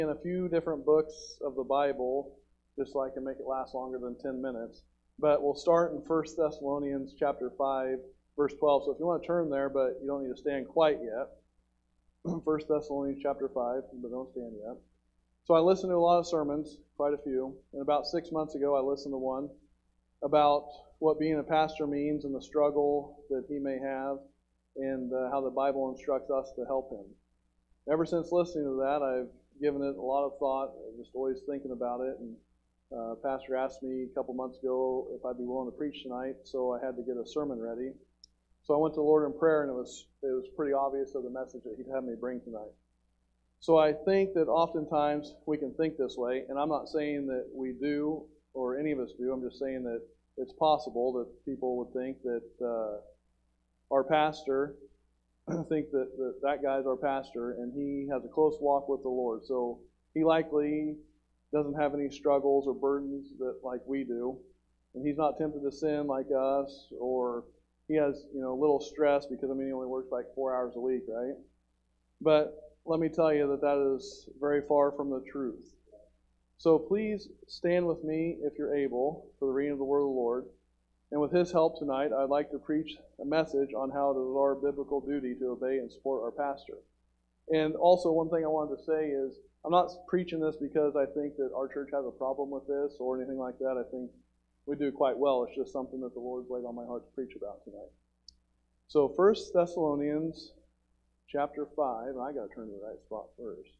In a few different books of the Bible, just so I can make it last longer than 10 minutes. But we'll start in 1 Thessalonians chapter 5, verse 12. So if you want to turn there, but you don't need to stand quite yet. 1 Thessalonians chapter 5, but don't stand yet. So I listened to a lot of sermons, quite a few. And about 6 months ago, I listened to one about what being a pastor means and the struggle that he may have and how the Bible instructs us to help him. Ever since listening to that, I've given it a lot of thought, just always thinking about it. And Pastor asked me a couple months ago if I'd be willing to preach tonight, so I had to get a sermon ready. So I went to the Lord in prayer, and it was pretty obvious of the message that He'd have me bring tonight. So I think that oftentimes we can think this way, and I'm not saying that we do or any of us do. I'm just saying that it's possible that people would think that our pastor think that guy's our pastor and he has a close walk with the Lord. So he likely doesn't have any struggles or burdens that like we do. And he's not tempted to sin like us, or he has, little stress because he only works like 4 hours a week, right? But let me tell you that is very far from the truth. So please stand with me if you're able for the reading of the word of the Lord. And with his help tonight, I'd like to preach a message on how it is our biblical duty to obey and support our pastor. And also, one thing I wanted to say is, I'm not preaching this because I think that our church has a problem with this or anything like that. I think we do quite well. It's just something that the Lord's laid on my heart to preach about tonight. So 1 Thessalonians chapter 5, and I got to turn to the right spot first.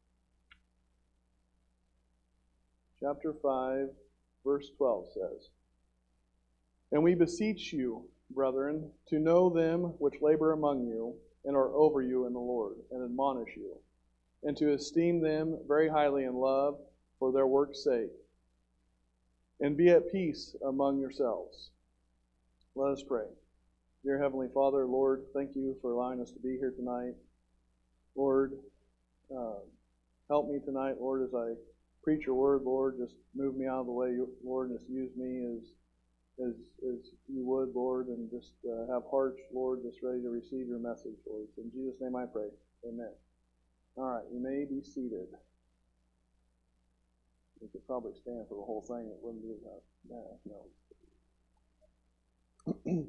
Chapter 5, verse 12 says, "And we beseech you, brethren, to know them which labor among you, and are over you in the Lord, and admonish you, and to esteem them very highly in love for their work's sake, and be at peace among yourselves." Let us pray. Dear Heavenly Father, Lord, thank you for allowing us to be here tonight. Lord, help me tonight, Lord, as I preach your word, Lord. Just move me out of the way, Lord, and just use me as you would, Lord, and just have hearts, Lord, just ready to receive your message, Lord. In Jesus' name I pray. Amen. All right, you may be seated. You could probably stand for the whole thing. It wouldn't be that. No.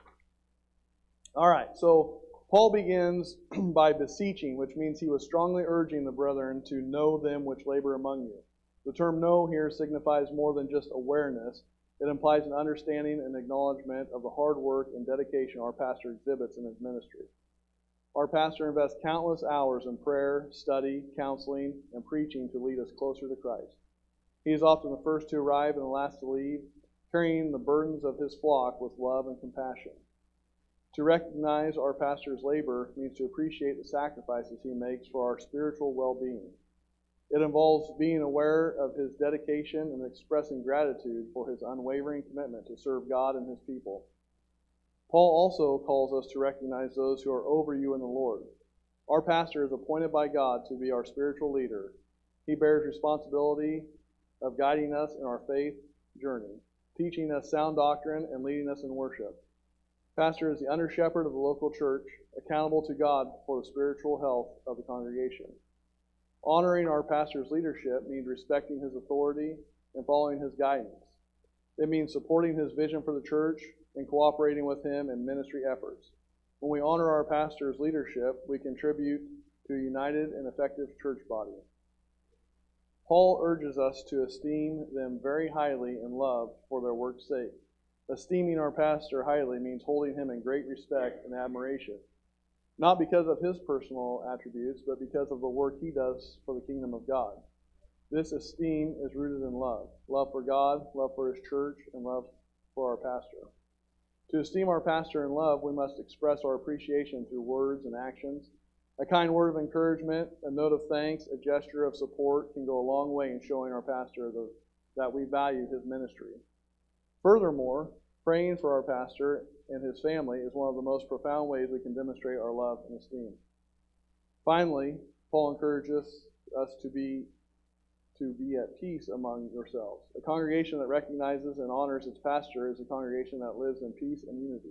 All right, so Paul begins by beseeching, which means he was strongly urging the brethren to know them which labor among you. The term know here signifies more than just awareness. It implies an understanding and acknowledgement of the hard work and dedication our pastor exhibits in his ministry. Our pastor invests countless hours in prayer, study, counseling, and preaching to lead us closer to Christ. He is often the first to arrive and the last to leave, carrying the burdens of his flock with love and compassion. To recognize our pastor's labor means to appreciate the sacrifices he makes for our spiritual well-being. It involves being aware of his dedication and expressing gratitude for his unwavering commitment to serve God and his people. Paul also calls us to recognize those who are over you in the Lord. Our pastor is appointed by God to be our spiritual leader. He bears responsibility of guiding us in our faith journey, teaching us sound doctrine, and leading us in worship. Pastor is the under-shepherd of the local church, accountable to God for the spiritual health of the congregation. Honoring our pastor's leadership means respecting his authority and following his guidance. It means supporting his vision for the church and cooperating with him in ministry efforts. When we honor our pastor's leadership, we contribute to a united and effective church body. Paul urges us to esteem them very highly in love for their work's sake. Esteeming our pastor highly means holding him in great respect and admiration, not because of his personal attributes, but because of the work he does for the kingdom of God. This esteem is rooted in love. Love for God, love for his church, and love for our pastor. To esteem our pastor in love, we must express our appreciation through words and actions. A kind word of encouragement, a note of thanks, a gesture of support can go a long way in showing our pastor that we value his ministry. Furthermore, praying for our pastor and his family is one of the most profound ways we can demonstrate our love and esteem. Finally, Paul encourages us to be at peace among yourselves. A congregation that recognizes and honors its pastor is a congregation that lives in peace and unity.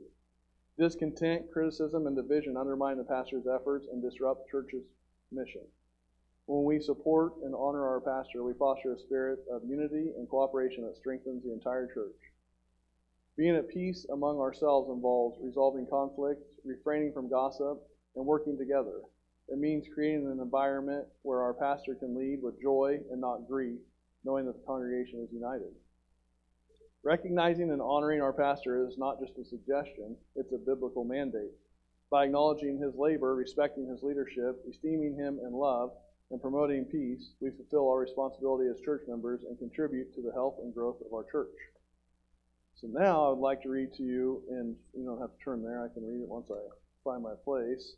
Discontent, criticism, and division undermine the pastor's efforts and disrupt the church's mission. When we support and honor our pastor, we foster a spirit of unity and cooperation that strengthens the entire church. Being at peace among ourselves involves resolving conflicts, refraining from gossip, and working together. It means creating an environment where our pastor can lead with joy and not grief, knowing that the congregation is united. Recognizing and honoring our pastor is not just a suggestion, it's a biblical mandate. By acknowledging his labor, respecting his leadership, esteeming him in love, and promoting peace, we fulfill our responsibility as church members and contribute to the health and growth of our church. So now I would like to read to you, and you don't have to turn there, I can read it once I find my place.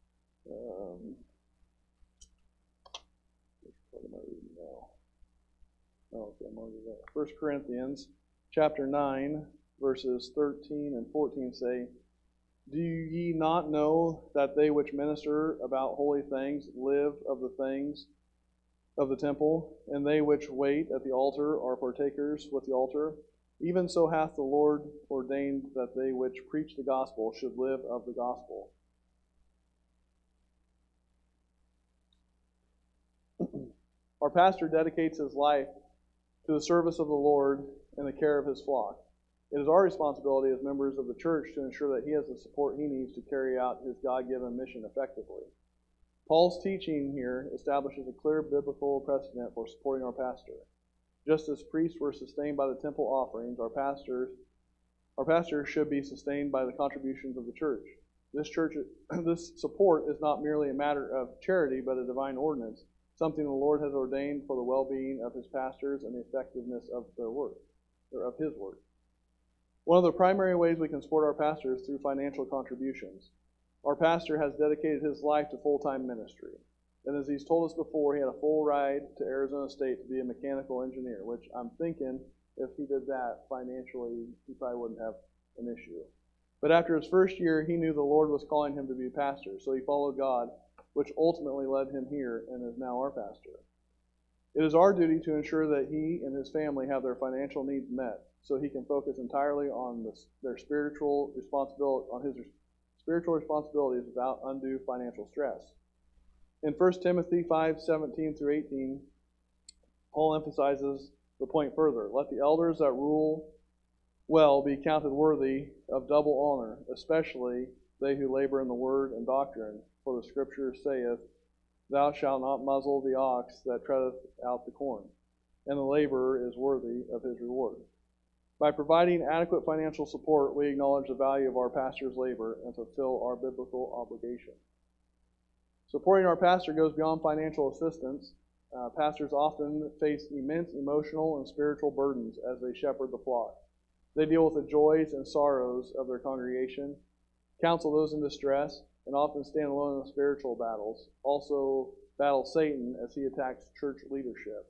What am I reading now? Oh, okay, I'm already there. 1 Corinthians chapter 9, verses 13 and 14 say, Do ye not know that they which minister about holy things live of the things of the temple, and they which wait at the altar are partakers with the altar? Even so hath the Lord ordained that they which preach the gospel should live of the gospel. Our pastor dedicates his life to the service of the Lord and the care of his flock. It is our responsibility as members of the church to ensure that he has the support he needs to carry out his God-given mission effectively. Paul's teaching here establishes a clear biblical precedent for supporting our pastor. Just as priests were sustained by the temple offerings, our pastors should be sustained by the contributions of the church. This support is not merely a matter of charity, but a divine ordinance, something the Lord has ordained for the well-being of his pastors and the effectiveness of their work, or of his work. One of the primary ways we can support our pastor is through financial contributions. Our pastor has dedicated his life to full-time ministry. And as he's told us before, he had a full ride to Arizona State to be a mechanical engineer, which I'm thinking if he did that financially, he probably wouldn't have an issue. But after his first year, he knew the Lord was calling him to be pastor, so he followed God, which ultimately led him here and is now our pastor. It is our duty to ensure that he and his family have their financial needs met, so he can focus entirely on his spiritual responsibilities without undue financial stress. In 1 Timothy 5:17 through 18, Paul emphasizes the point further. Let the elders that rule well be counted worthy of double honor, especially they who labor in the word and doctrine. For the Scripture saith, Thou shalt not muzzle the ox that treadeth out the corn, and the laborer is worthy of his reward. By providing adequate financial support, we acknowledge the value of our pastor's labor and fulfill our biblical obligation. Supporting our pastor goes beyond financial assistance. Pastors often face immense emotional and spiritual burdens as they shepherd the flock. They deal with the joys and sorrows of their congregation, counsel those in distress, and often stand alone in the spiritual battles. Also battle Satan as he attacks church leadership.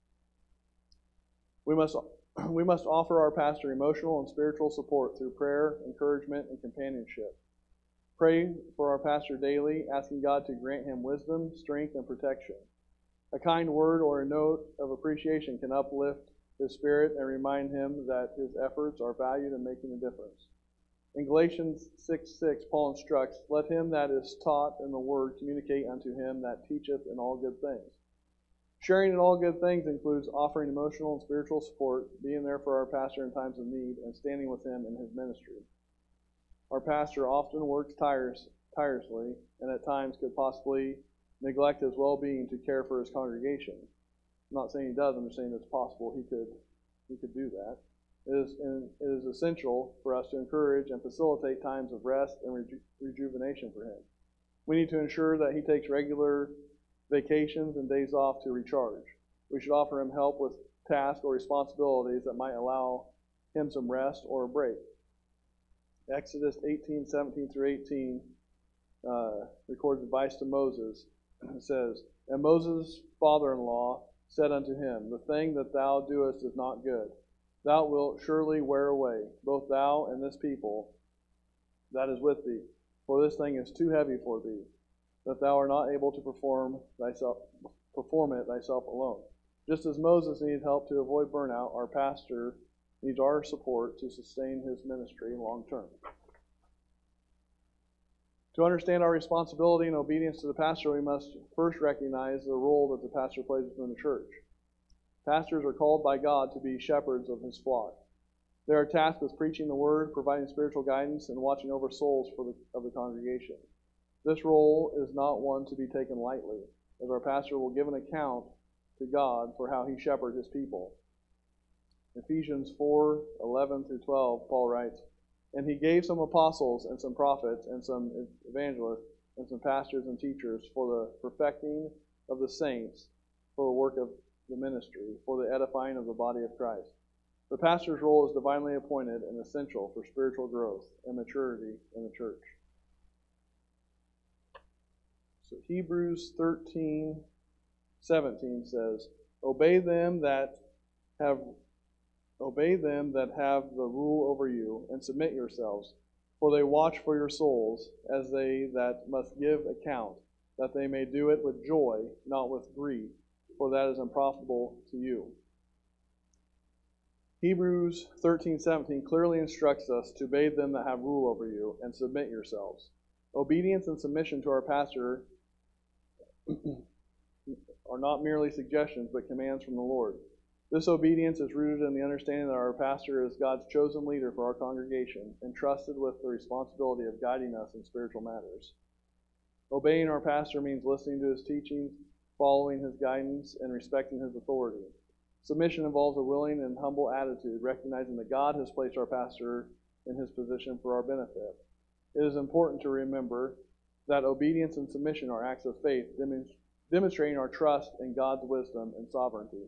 We must offer our pastor emotional and spiritual support through prayer, encouragement, and companionship. Pray for our pastor daily, asking God to grant him wisdom, strength, and protection. A kind word or a note of appreciation can uplift his spirit and remind him that his efforts are valued and making a difference. In Galatians 6:6, Paul instructs, Let him that is taught in the word communicate unto him that teacheth in all good things. Sharing in all good things includes offering emotional and spiritual support, being there for our pastor in times of need, and standing with him in his ministry. Our pastor often works tirelessly and at times could possibly neglect his well-being to care for his congregation. I'm not saying he does, I'm just saying it's possible he could do that. It is essential for us to encourage and facilitate times of rest and rejuvenation for him. We need to ensure that he takes regular vacations and days off to recharge. We should offer him help with tasks or responsibilities that might allow him some rest or a break. Exodus 18:17 through 18 records advice to Moses. It says, And Moses' father-in-law said unto him, The thing that thou doest is not good. Thou wilt surely wear away, both thou and this people that is with thee. For this thing is too heavy for thee, that thou art not able to perform it thyself alone. Just as Moses needed help to avoid burnout, our pastor needs our support to sustain his ministry long term. To understand our responsibility and obedience to the pastor, we must first recognize the role that the pastor plays within the church. Pastors are called by God to be shepherds of his flock. They are tasked with preaching the word, providing spiritual guidance, and watching over souls of the congregation. This role is not one to be taken lightly, as our pastor will give an account to God for how he shepherds his people. Ephesians 4:11 through 12, Paul writes, "And he gave some apostles and some prophets and some evangelists and some pastors and teachers for the perfecting of the saints, for the work of the ministry, for the edifying of the body of Christ." The pastor's role is divinely appointed and essential for spiritual growth and maturity in the church. So Hebrews 13:17 says, Obey them that have the rule over you, and submit yourselves, for they watch for your souls, as they that must give account, that they may do it with joy, not with grief, for that is unprofitable to you. Hebrews 13:17 clearly instructs us to obey them that have rule over you, and submit yourselves. Obedience and submission to our pastor are not merely suggestions, but commands from the Lord. This obedience is rooted in the understanding that our pastor is God's chosen leader for our congregation, entrusted with the responsibility of guiding us in spiritual matters. Obeying our pastor means listening to his teachings, following his guidance, and respecting his authority. Submission involves a willing and humble attitude, recognizing that God has placed our pastor in his position for our benefit. It is important to remember that obedience and submission are acts of faith, demonstrating our trust in God's wisdom and sovereignty.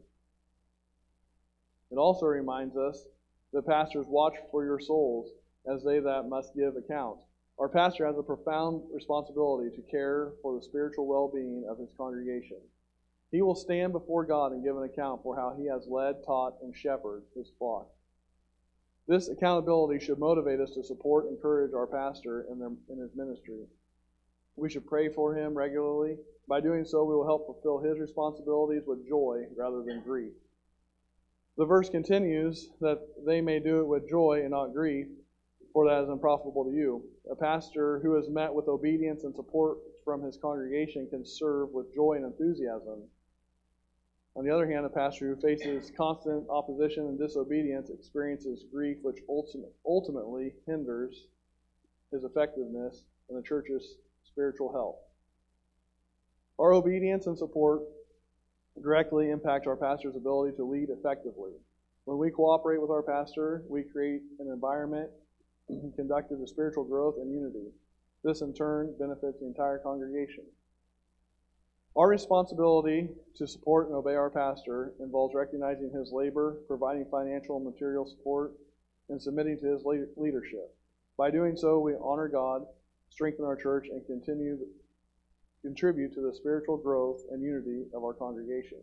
It also reminds us that pastors watch for your souls as they that must give account. Our pastor has a profound responsibility to care for the spiritual well-being of his congregation. He will stand before God and give an account for how he has led, taught, and shepherded his flock. This accountability should motivate us to support and encourage our pastor in his ministry. We should pray for him regularly. By doing so, we will help fulfill his responsibilities with joy rather than grief. The verse continues that they may do it with joy and not grief, for that is unprofitable to you. A pastor who is met with obedience and support from his congregation can serve with joy and enthusiasm. On the other hand, a pastor who faces constant opposition and disobedience experiences grief, which ultimately hinders his effectiveness in the church's spiritual health. Our obedience and support directly impact our pastor's ability to lead effectively. When we cooperate with our pastor, we create an environment conducive to spiritual growth and unity. This, in turn, benefits the entire congregation. Our responsibility to support and obey our pastor involves recognizing his labor, providing financial and material support, and submitting to his leadership. By doing so, we honor God, strengthen our church, and contribute to the spiritual growth and unity of our congregation.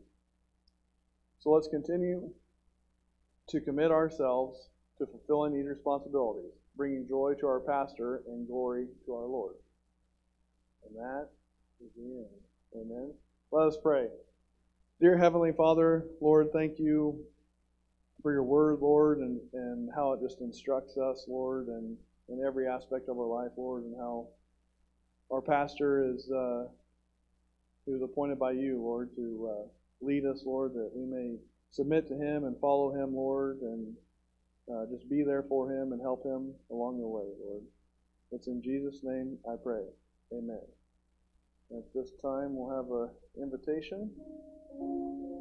So let's continue to commit ourselves to fulfilling these responsibilities, bringing joy to our pastor and glory to our Lord. And that is the end. Amen. Let us pray. Dear Heavenly Father, Lord, thank you for your word, Lord, and how it just instructs us, Lord, and in every aspect of our life, Lord, and how our pastor is he was appointed by you, Lord, to lead us, Lord, that we may submit to him and follow him, Lord, and just be there for him and help him along the way, Lord. It's in Jesus' name I pray. Amen. At this time, we'll have an invitation.